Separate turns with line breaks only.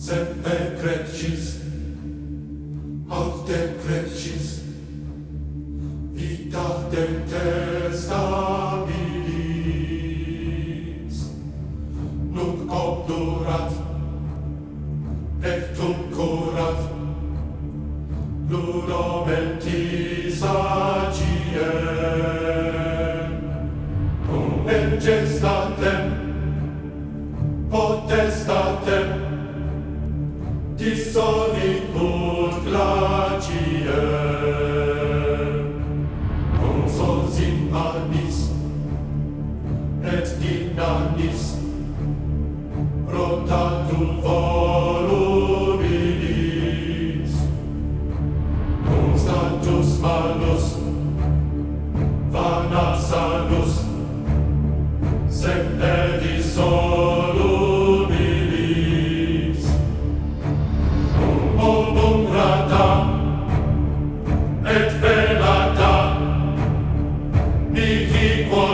Semper Crescis, autem Crescis, vita denter stabilis. Nunc obdurat, pectum curat, ludomentis agiem. Cum gestatem, potestatem, dissolvit ut glacier. Cum sols in manis et dinamis rotatur volubilis. Cum status manus vana salus semper dissolubilis. Cum obum rata et velata mihi quod